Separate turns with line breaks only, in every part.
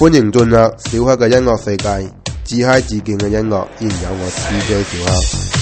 歡迎進入小黑嘅音樂世界，自嗨自勁嘅音樂，依然有我 DJ 小黑。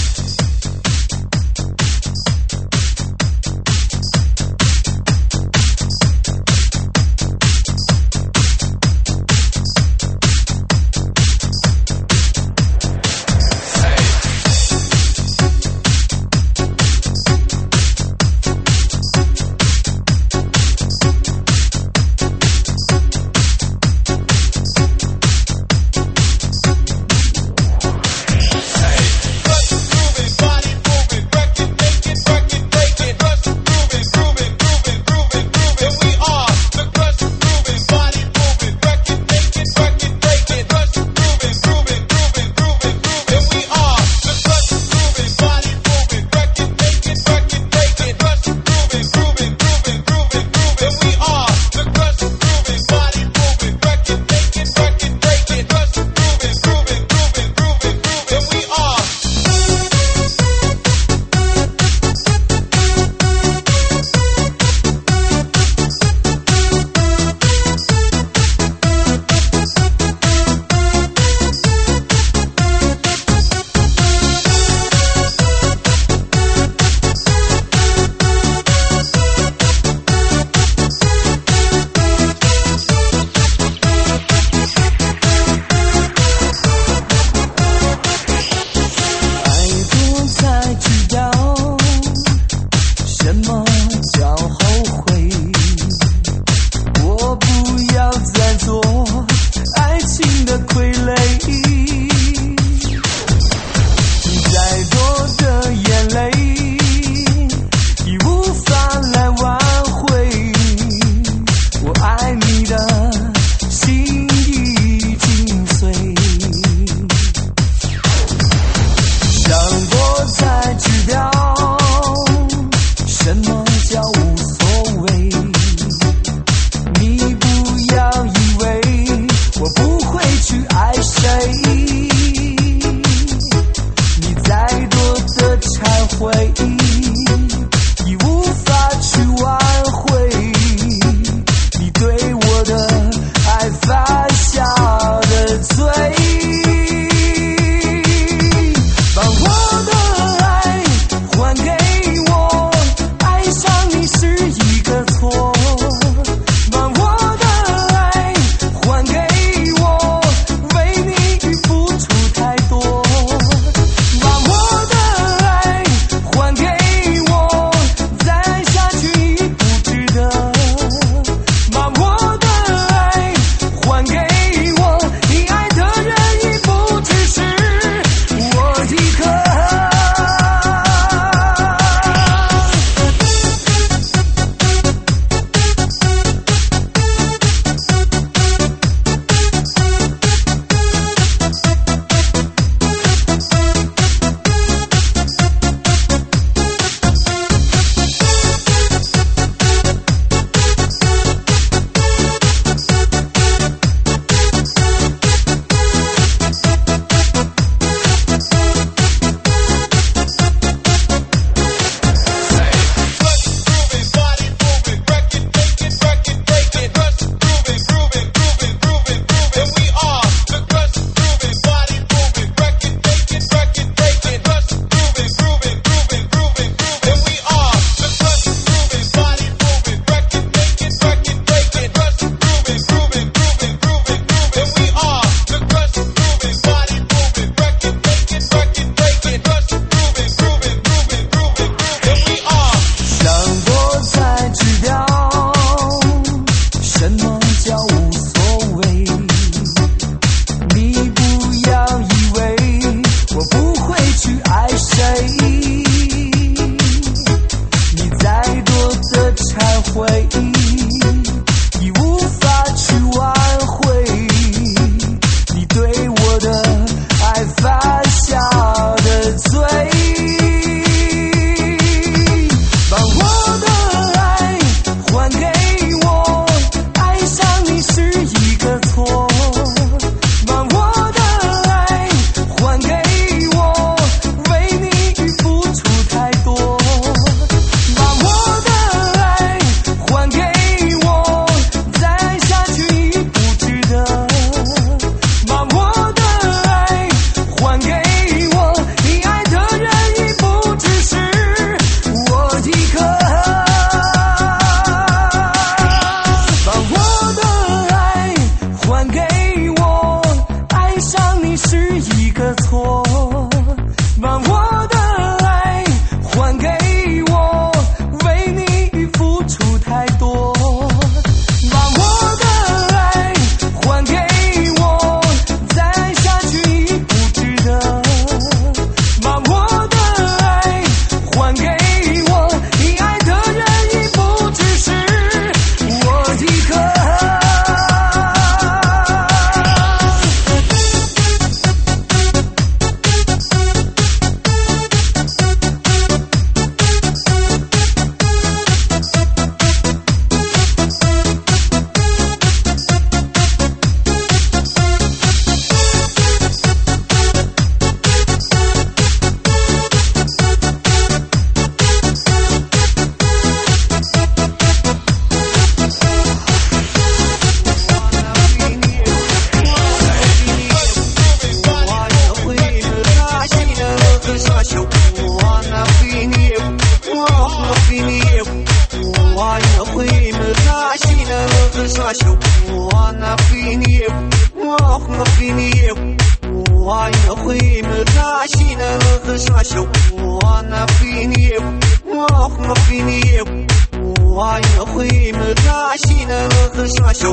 شو وانا فيني وانا فيني وانا خيم غاشينا غشاشو وانا فيني وانا فيني وانا خيم غاشينا غشاشو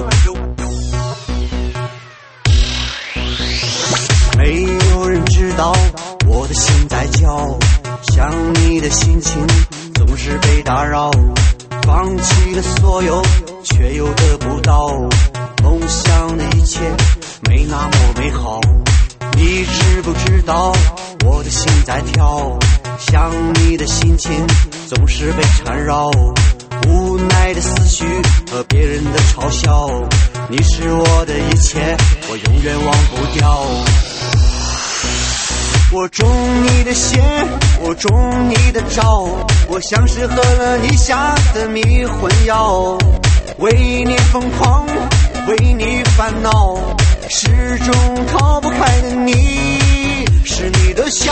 没有人知道我的心在叫，想你的心情总是被打扰，放弃了所有却又得不到，梦想的一切没那么美好，你知不知道我的心在跳，想你的心情总是被缠绕，无奈的思绪和别人的嘲笑，你是我的一切，我永远忘不掉。我中你的邪，我中你的招，我像是喝了你下的迷魂药，为你疯狂，为你烦恼，始终逃不开的你，是你的笑。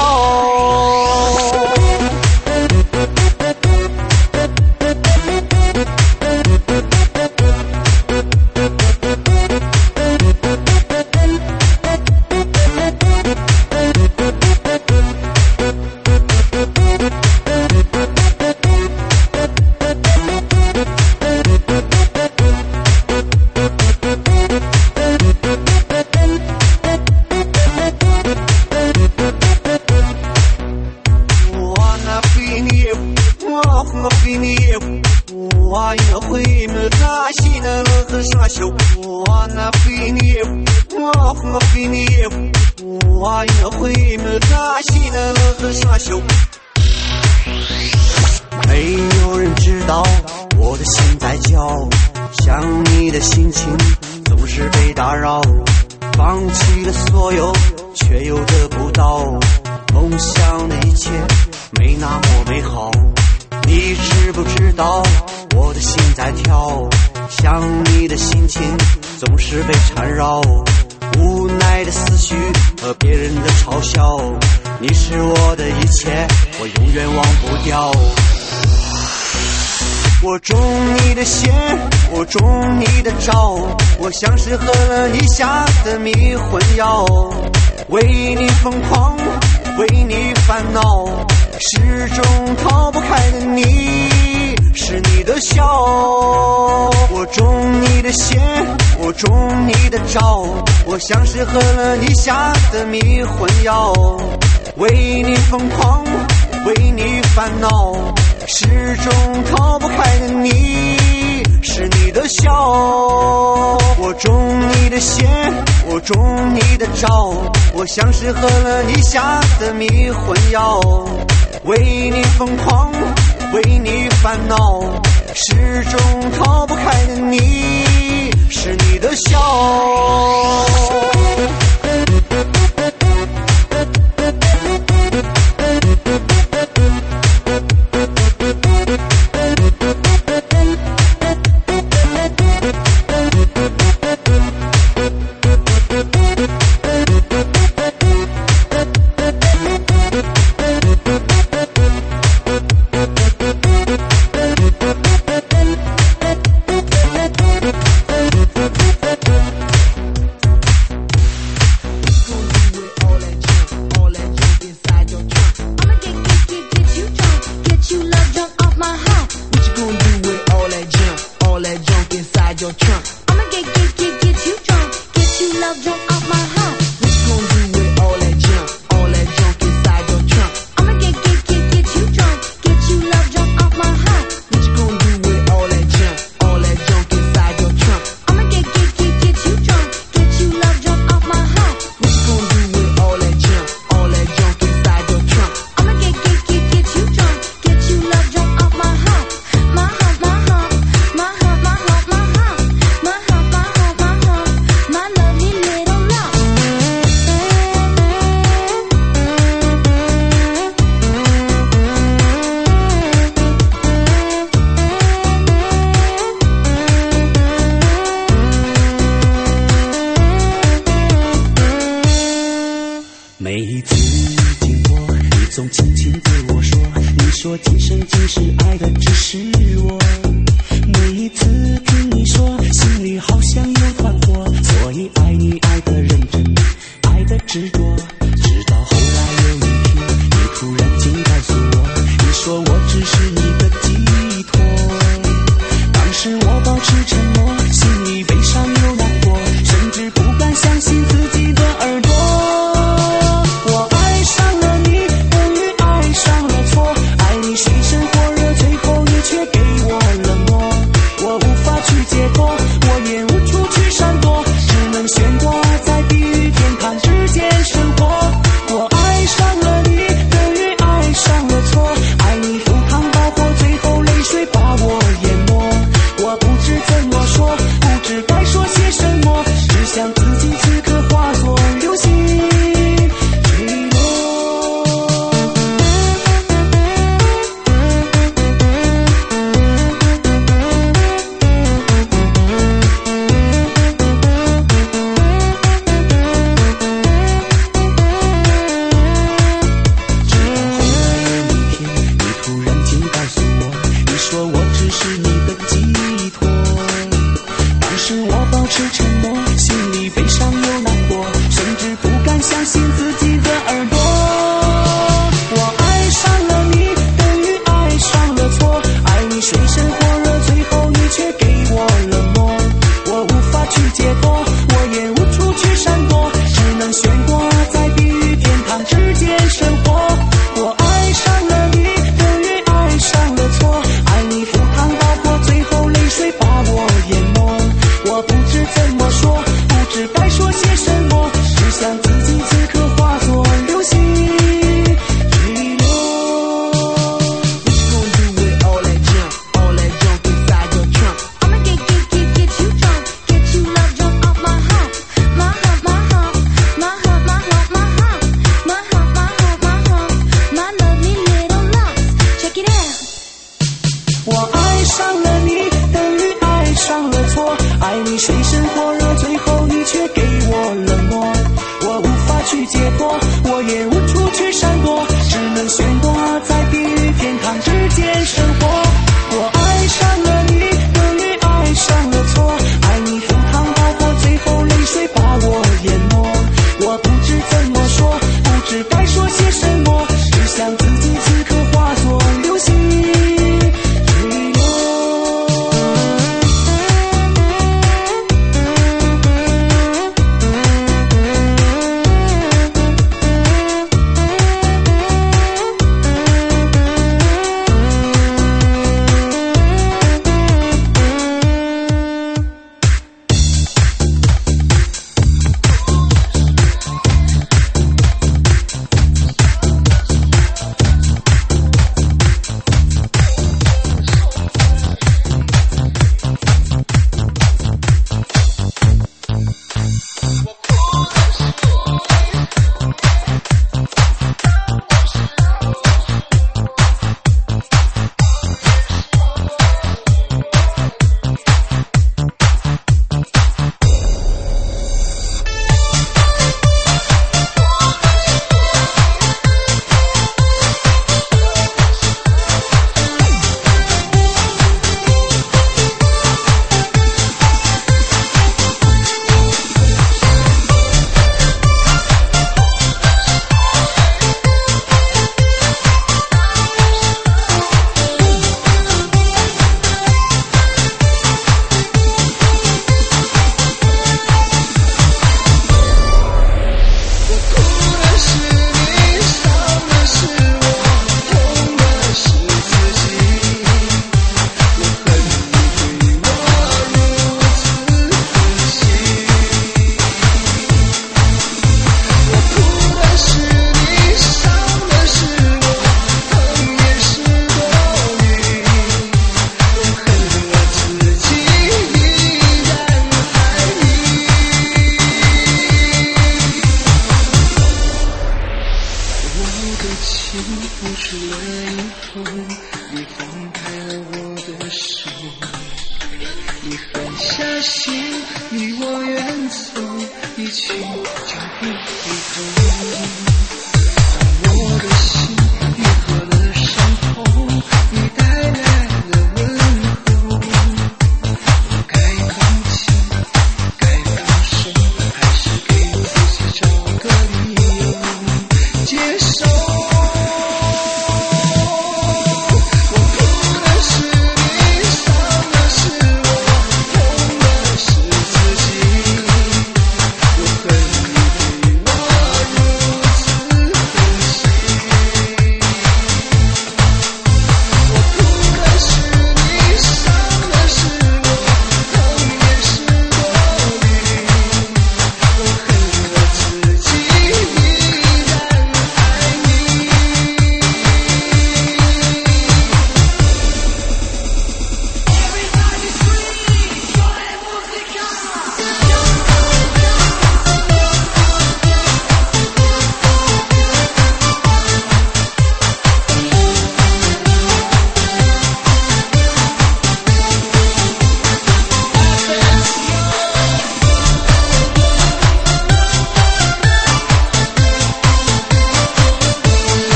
没有人知道我的心在叫，想你的心情总是被打扰，放弃了所有却又得不到，梦想的一切没那么美好，你知不知道我的心在跳，想你的心情总是被缠绕，无奈的思绪和别人的嘲笑，你是我的一切，我永远忘不掉。我中你的邪，我中你的招，我像是喝了你下的迷魂药，为你疯狂，为你烦恼，始终逃不开的你，是你的笑。我中你的邪，我中你的招，我像是喝了你下的迷魂药，为你疯狂，为你烦恼，始终逃不开的你，是你的笑。我中你的邪，我中你的招，我像是喝了你下的迷魂药，为你疯狂，为你烦恼，始终逃不开的你，是你的笑。每一次经过，你总轻轻对我说，你说今生今世爱的只是我。每一次听你说，心里
里好像有团火，所以爱你爱得认真，爱得执着。直到后来有一天，你突然间告诉我，你说我只是你的寄托。当时我保持沉默，心里悲伤又难过，甚至不敢相信自己的耳朵。我爱上了你，等于爱上了错，爱你水深火热，最后你却给我冷漠。我无法去解脱，我也无处去闪躲，只能悬挂在地狱天堂之间生活。我爱上了你，等于爱上了错，爱你赴汤蹈火，最后泪水把我淹没。我不知怎么说，不知该说些什么，只想自己此刻化作流星坠落。直到后来有一天，你突然间告诉我，你说我只是你的寄托。当时我保持沉默，心里悲伤又难过，甚至不敢相信自己的耳朵。我爱上了你，等于爱上了错，爱你水深火热，最后你却给我冷漠。我无法去解脱，我也无处去闪躲，只能悬挂在地狱天堂之间生活。我爱上了你，等于爱上了错，爱你赴汤蹈火，最后泪水把我淹没。我不知怎么说，不知该说些什么，只想自己此刻化作流星坠落。What you gonna do with all that junk inside your trunk?
I'ma get you drunk, get you love drunk off my hump, my hump, my hump, my hump, my hump, my hump, my hump, my hump, my hump, my lovely little lumps. Check it out.
我爱上了你，等于爱上了错，爱你水深火热，最后你却给我冷漠。我无法去解脱，我也无处去闪躲，只能悬挂在地狱天堂之间生活。我爱上了你，等于爱上了错，爱你赴汤蹈火，最后泪水把我淹没。我不知怎么说，不知该说些什么，只想自己此刻化作流星坠落。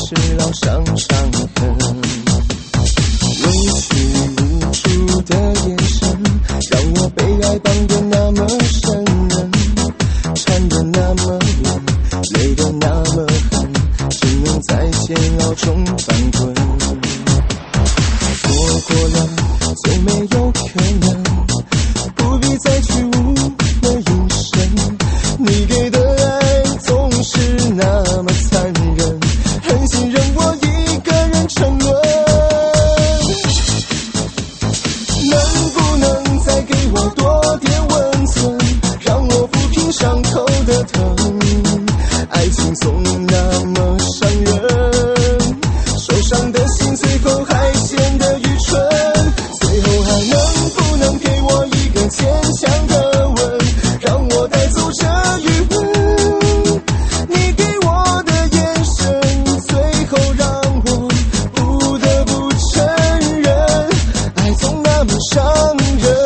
是老伤伤痕。委屈无助的眼神，让我被爱绑得那么深人，缠得那么远，累得那么狠，只能在煎熬中翻滚。错过了就没有可能，不必再去误了一生。你给的爱总是那么残忍，狠心让我一个人沉沦。能不能再给我多点温存，让我抚平伤口的疼？爱情总那么伤人，受伤的心最后还显得愚蠢。最后还能不能给我一个坚强的吻，让我带走这余温？你给我的眼神，最后让我不得不承认，爱总那么伤人。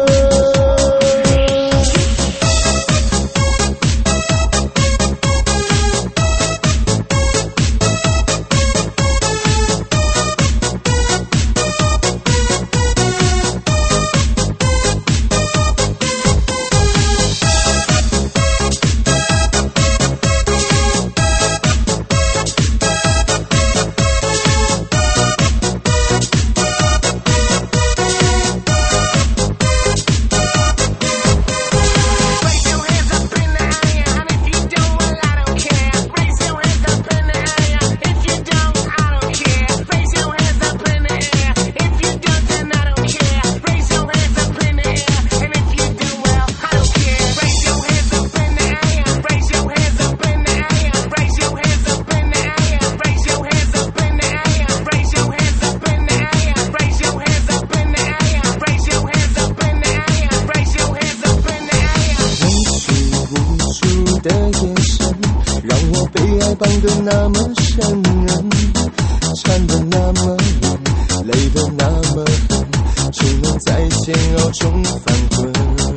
的眼神，让我被爱绑得那么深人，缠得那么远，累得那么狠，只能在煎熬中翻滚。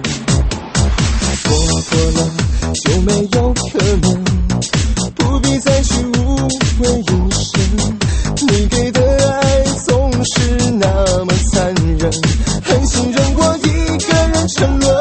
错过了就没有可能，不必再去误会一生。你给的爱总是那么残忍，狠心让我一个人沉沦。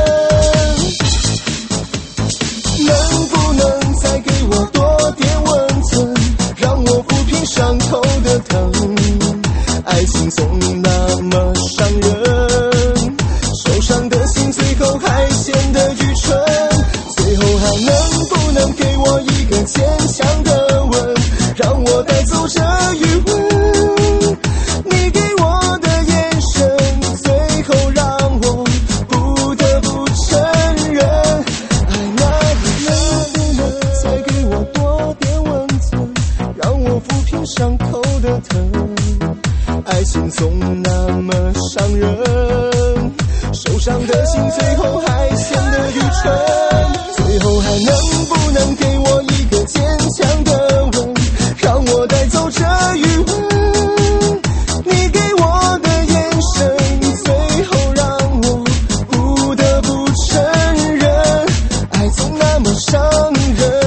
能不能再给我多点温存，让我抚平伤口的疼？爱情总那么伤人，受伤的心最后还显得愚蠢。最后还能不能给我一个坚强的吻，让我带走这余温？你给我的眼神，最后让我不得不承认，爱能不能再给我多点温存，让我抚平伤口的疼？爱情总那么伤人，受伤的心最后还显得愚蠢。最后还能不能给我一个坚强的吻，让我带走这余温？你给我的眼神，最后让我不得不承认，爱总那么伤人。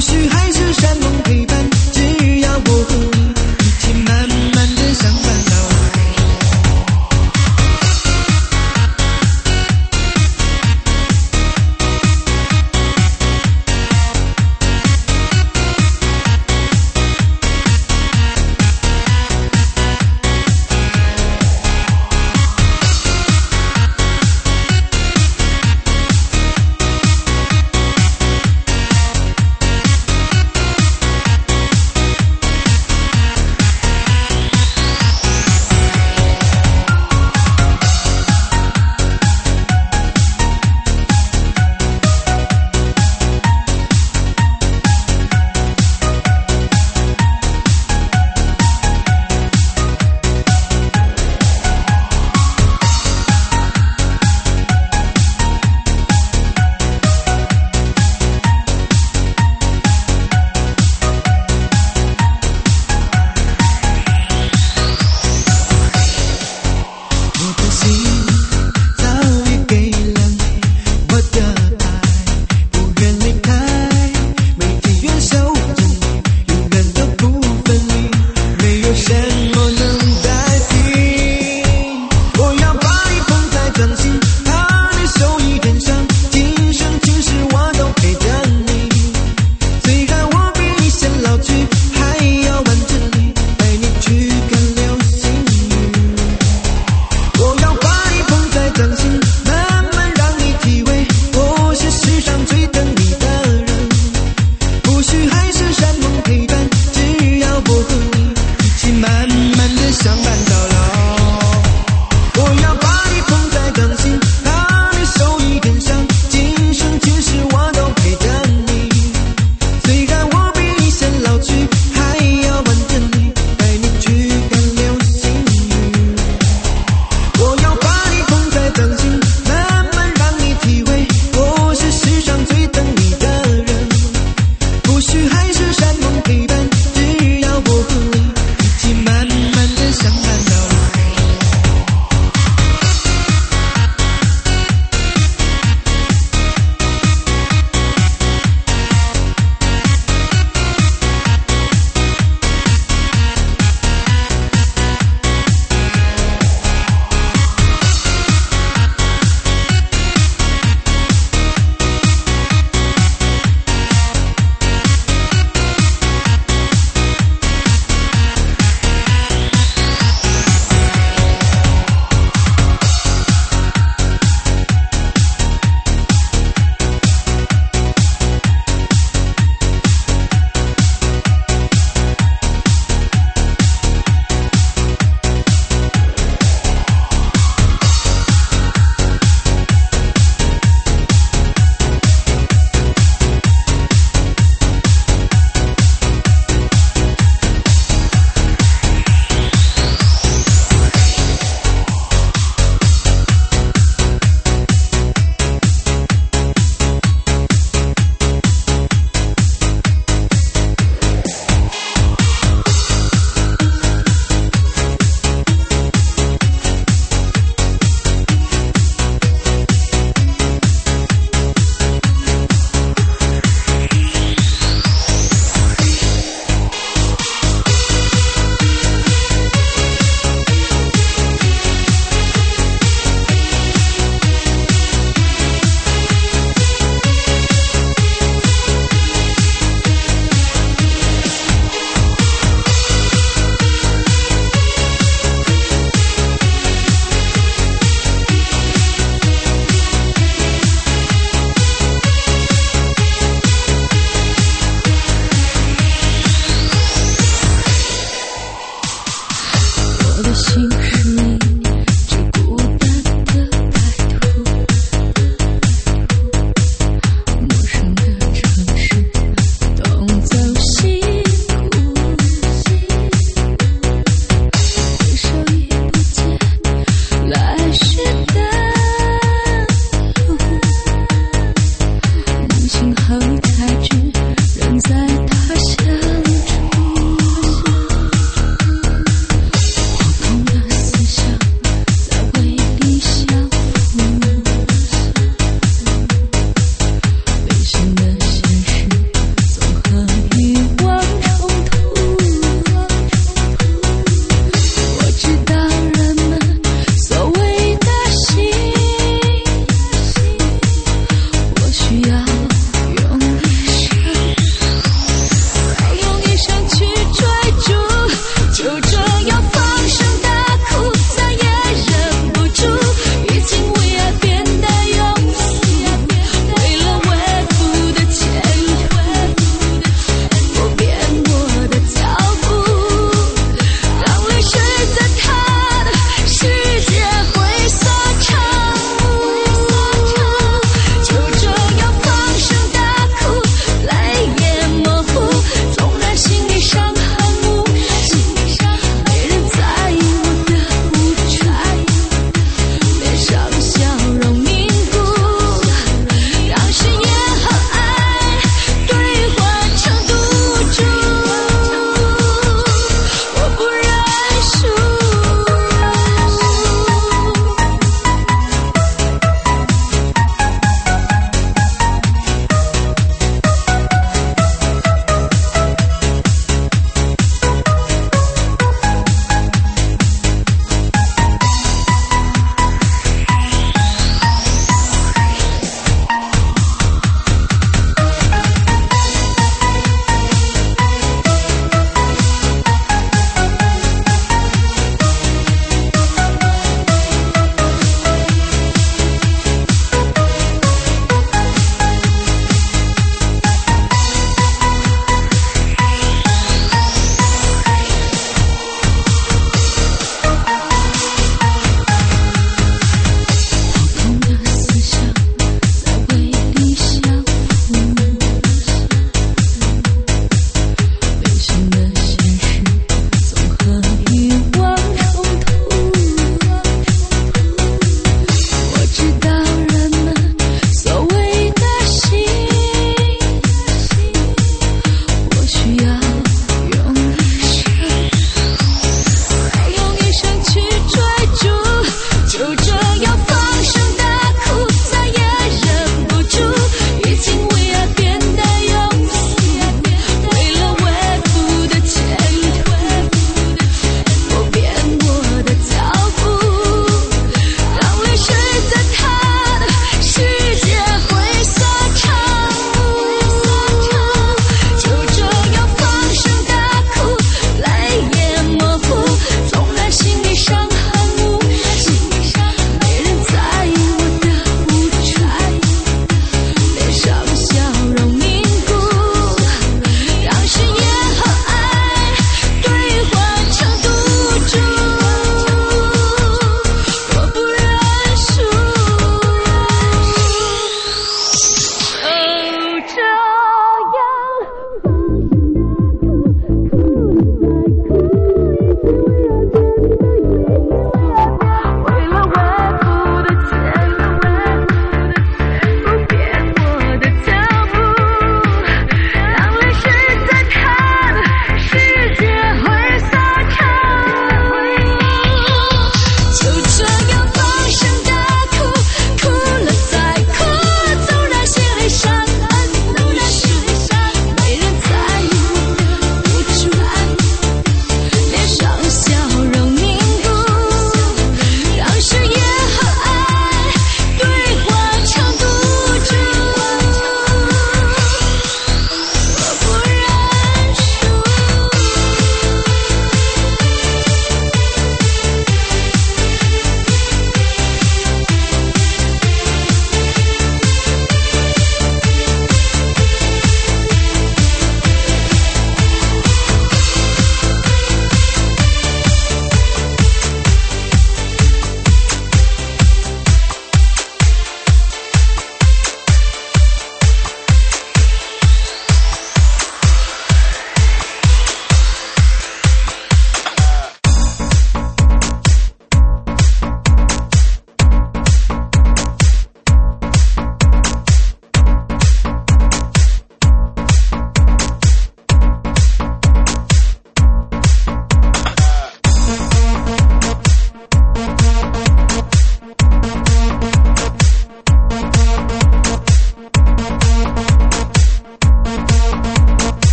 许还是山盟陪伴，只要我和你一起慢慢的相伴到老。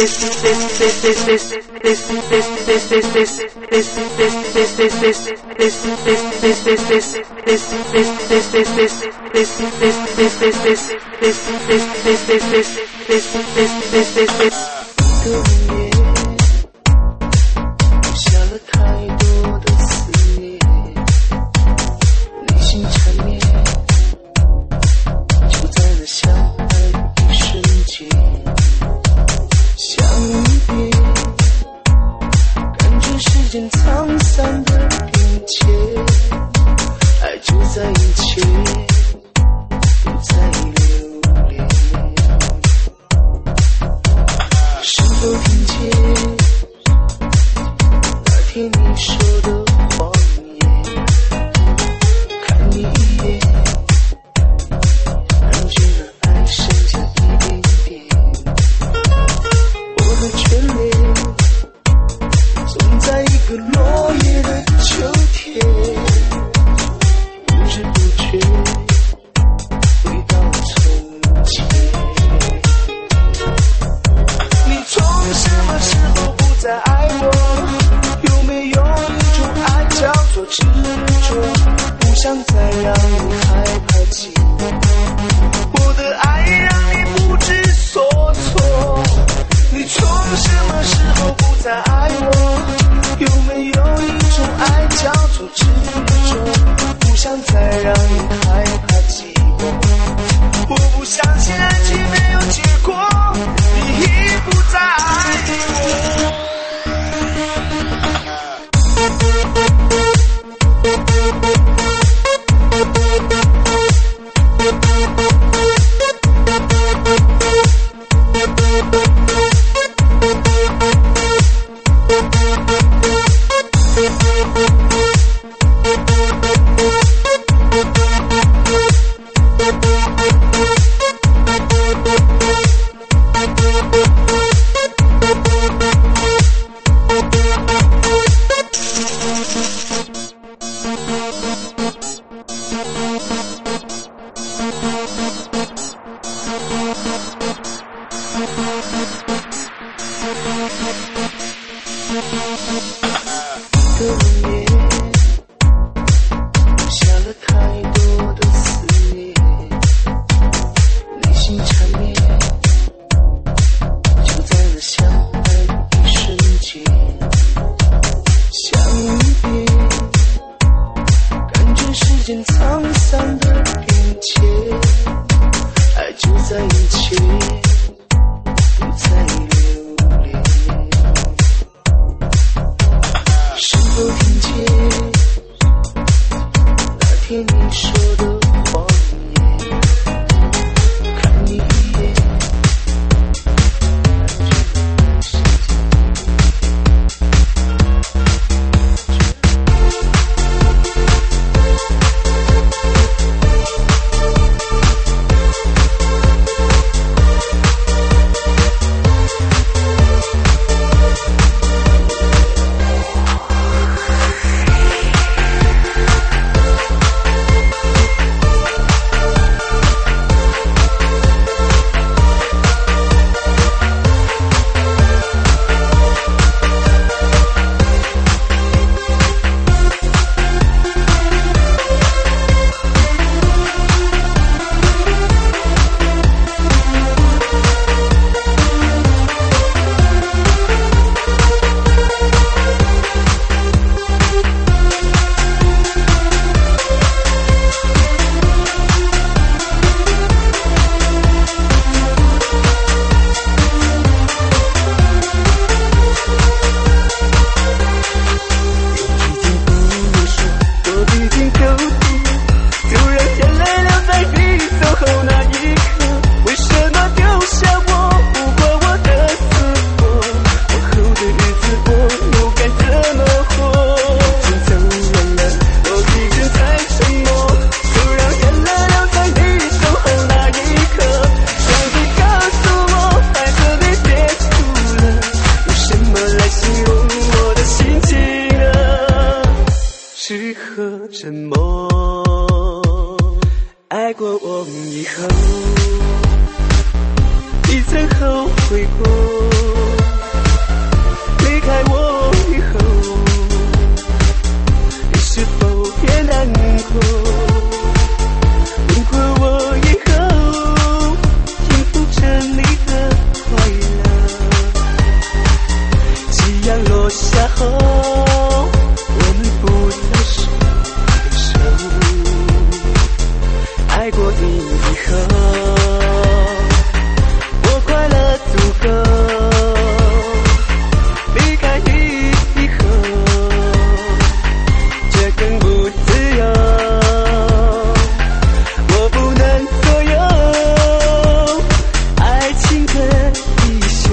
下了太多的思念，内心缠绵，就在那相爱的一瞬间，相别，感觉时间沧桑的变迁，爱就在眼前，不再留恋。是否听见那天你说的谎言？看你一眼，感觉那爱剩下一点点。我的眷恋，总在一个落叶的秋天，不知不觉回到从前。你从什么时候不再爱我？有没有一种爱叫做执着？不想再让你害怕寂寞，我的爱让你不知所措。你从什么时候不再爱我？有没有一种爱叫做执着？不想再让你害怕寂寞，我不相信爱情没有结果，你已不再爱我。下了太多的思念，内心缠绵，就在那相爱的一瞬间，相别，感觉时间沧桑的变迁，爱就在眼前，不再留恋。是否听见那天你说的谎言？看你一眼，感觉时适合沉默。爱过我以后，你曾后悔过。 开我以后，你是否也难过？问过我以后，应付着你的快乐。夕阳落下后，我们不再是对手。爱过你以后，我快乐足够。离开你以后，这更不自由。我不能左右爱情的衣袖，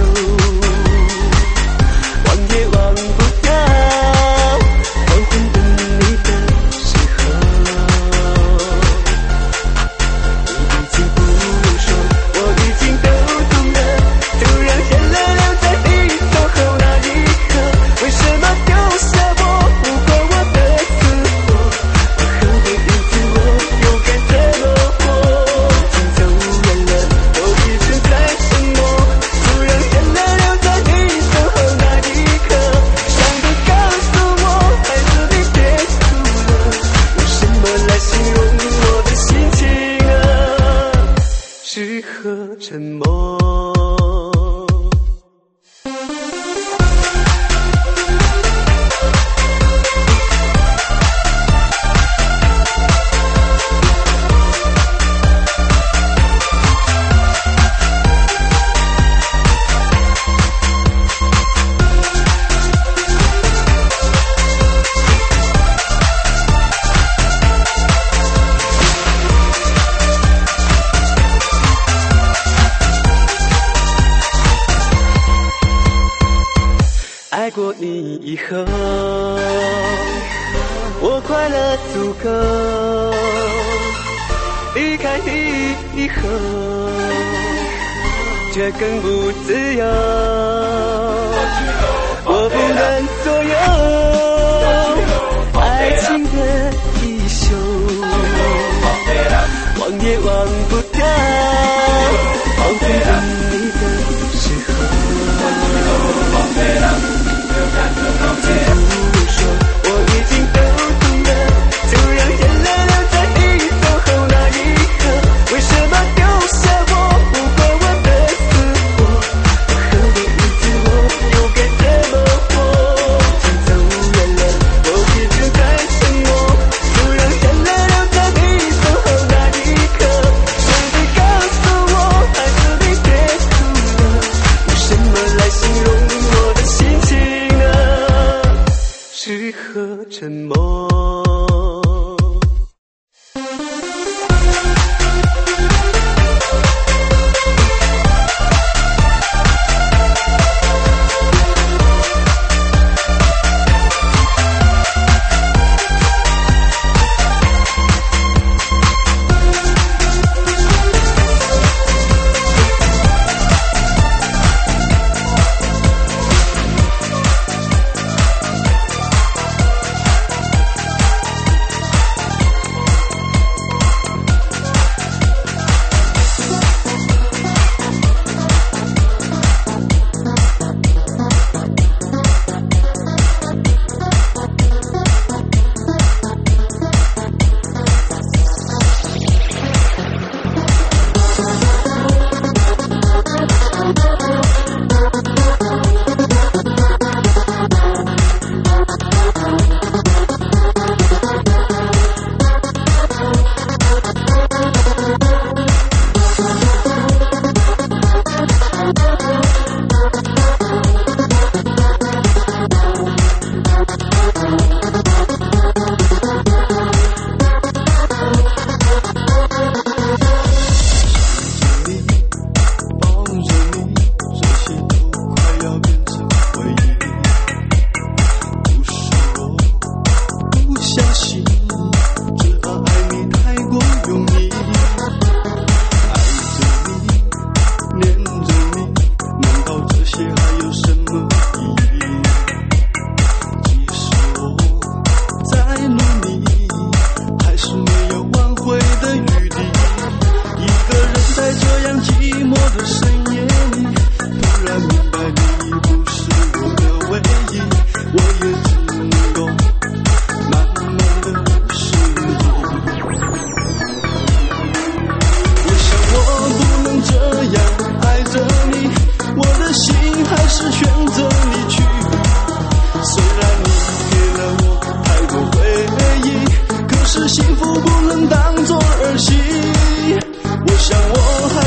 忘也忘不掉黄昏等你的时候。你已经不用说，我已经都懂了。突然眼泪流在你走后那一刻，为什么丢下我，不管我的死活？我何必因此我又该怎么活？已经走远了，我一直在沉默。突然眼泪流在你走后那一刻，想都告诉我，还是你别哭了。用什么来形容我的心情啊？适合沉默。爱过你以后，我快乐足够。离开你以后，这更不自由。我不能左右爱情的衣袖，忘也忘不掉黄昏等你的时候。不说，我已经都懂了。突然眼泪流在你走后那一刻，为什么丢下我，不管我的死活？我何必因此我又该怎么活？已经走远了，我一直在沉默。突然眼泪流在你走后那一刻，想都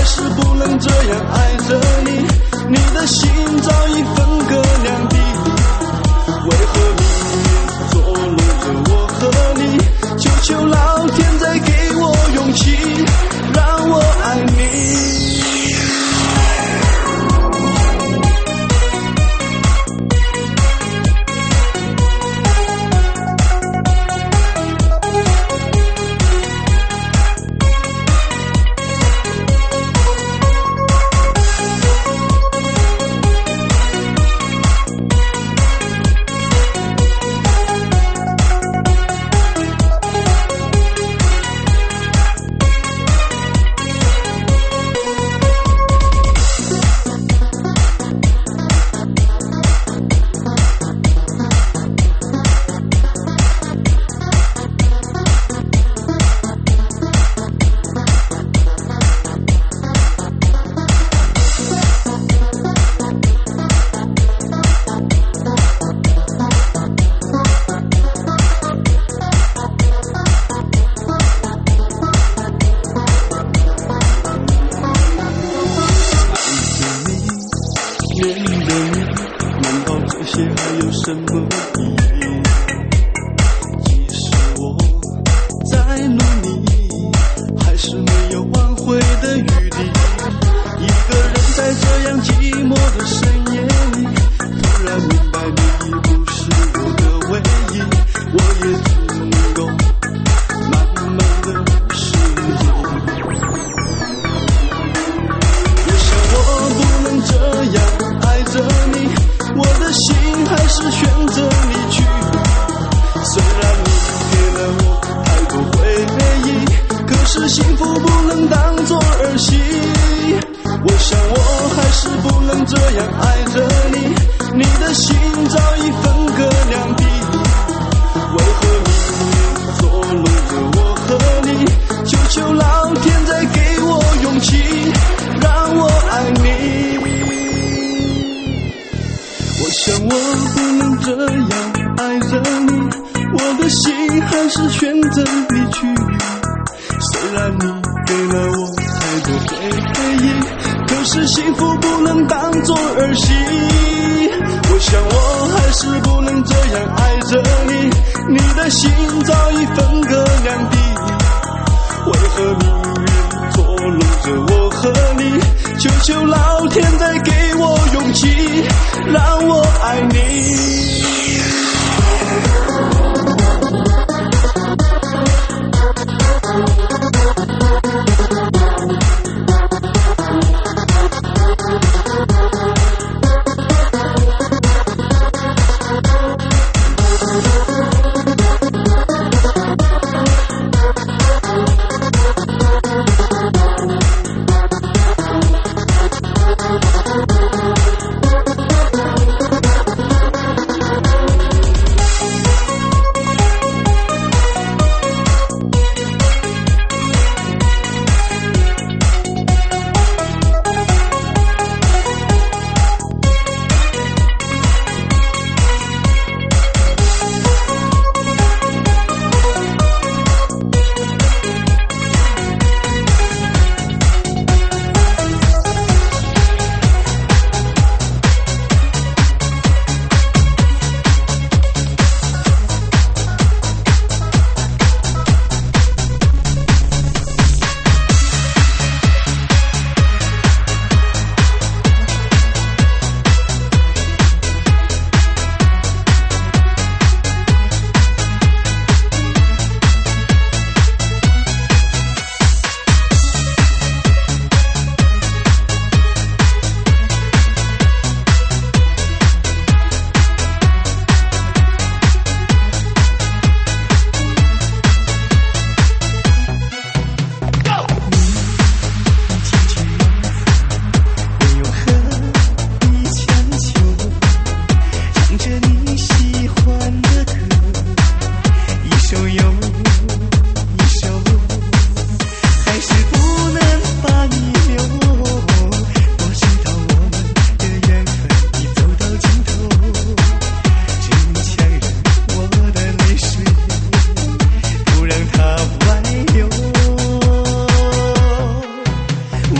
是不能这样爱着你，你的心早已分隔两地。为何命运捉弄着我和你？求求老天再给我勇气，让我爱你。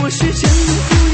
我是真的